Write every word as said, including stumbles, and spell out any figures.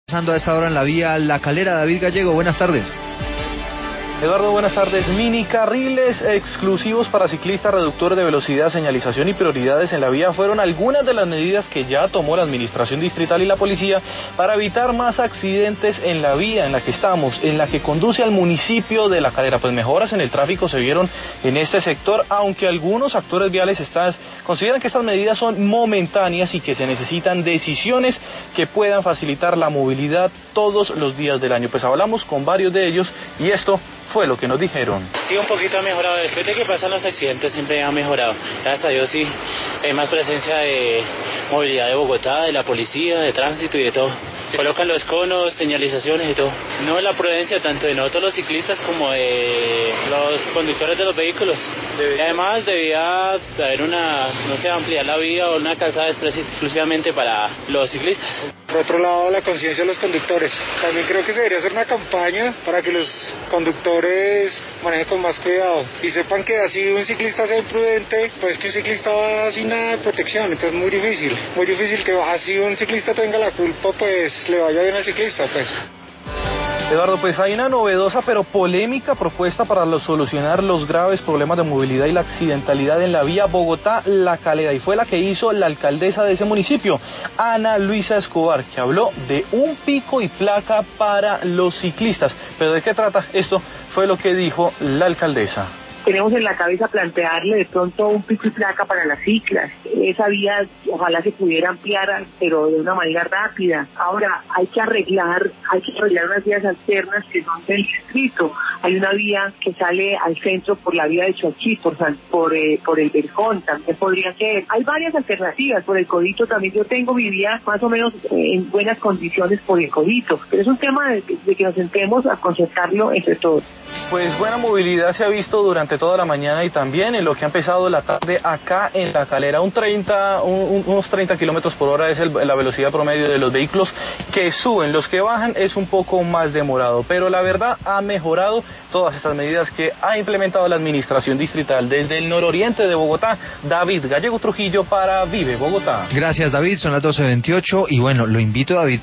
Pasando a esta hora en la vía La Calera, David Gallego, buenas tardes. Eduardo, buenas tardes. Mini carriles exclusivos para ciclistas, reductores de velocidad, señalización y prioridades en la vía fueron algunas de las medidas que ya tomó la Administración Distrital y la Policía para evitar más accidentes en la vía en la que estamos, en la que conduce al municipio de La Calera. Pues mejoras en el tráfico se vieron en este sector, aunque algunos actores viales están, consideran que estas medidas son momentáneas y que se necesitan decisiones que puedan facilitar la movilidad todos los días del año. Pues hablamos con varios de ellos y esto fue lo que nos dijeron. Sí, un poquito ha mejorado. Después de que pasan los accidentes siempre ha mejorado. Gracias a Dios sí. Hay más presencia de movilidad de Bogotá, de la policía, de tránsito y de todo. Colocan los conos, señalizaciones y todo. No, la prudencia tanto de nosotros los ciclistas como de los conductores de los vehículos. Y además debía haber una, no sé, ampliar la vía o una calzada exclusivamente para los ciclistas. Por otro lado, la conciencia de los conductores. También creo que se debería hacer una campaña para que los conductores manejen con más cuidado y sepan que así un ciclista sea imprudente, pues que un ciclista va sin nada de protección, entonces es muy difícil, muy difícil que así un ciclista tenga la culpa, pues le vaya bien al ciclista, pues. Eduardo, pues hay una novedosa pero polémica propuesta para lo, solucionar los graves problemas de movilidad y la accidentalidad en la vía Bogotá-La Calera, y fue la que hizo la alcaldesa de ese municipio, Ana Luisa Escobar, que habló de un pico y placa para los ciclistas. ¿Pero de qué trata? Esto fue lo que dijo la alcaldesa. Tenemos en la cabeza plantearle de pronto un pico y placa para las ciclas. Esa vía ojalá se pudiera ampliar, pero de una manera rápida. Ahora hay que arreglar, hay que arreglar unas vías alternas que son del distrito. Hay una vía que sale al centro por la vía de Choachí, por, San, por, eh, por el Berjón, también podría ser. Hay varias alternativas, por el Codito también yo tengo mi vía más o menos eh, en buenas condiciones por el Codito. Pero es un tema de, de que nos sentemos a concertarlo entre todos. Pues buena movilidad se ha visto durante toda la mañana y también en lo que ha empezado la tarde acá en La Calera. Un treinta, un, unos treinta kilómetros por hora es el, la velocidad promedio de los vehículos que suben. Los que bajan es un poco más demorado, pero la verdad ha mejorado todas estas medidas que ha implementado la Administración Distrital. Desde el nororiente de Bogotá, David Gallego Trujillo para Vive Bogotá. Gracias, David, son las doce veintiocho y bueno, lo invito, David,